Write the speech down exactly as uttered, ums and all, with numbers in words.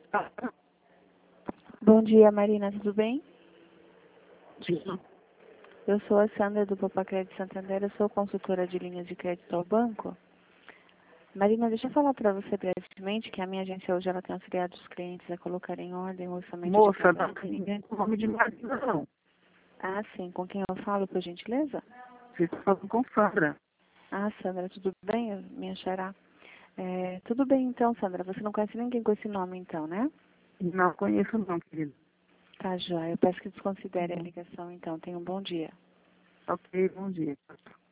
Bom dia, Marina, tudo bem? Sim. Eu sou a Sandra do Popacred Santander, eu sou consultora de linhas de crédito ao banco. Marina, deixa eu falar para você brevemente que a minha agência hoje ela tem auxiliado os clientes a colocar em ordem o orçamento Moça, de cada não um. tem o nome de Marina, não. Ah, sim, com quem eu falo, por gentileza? Você está falando com Sandra. Ah, Sandra, tudo bem? Minha xará. É, tudo bem então, Sandra, você não conhece ninguém com esse nome então, né? Não conheço, não, querido. Tá, joia. Eu peço que desconsidere a ligação então. Tenha um bom dia. Ok, bom dia.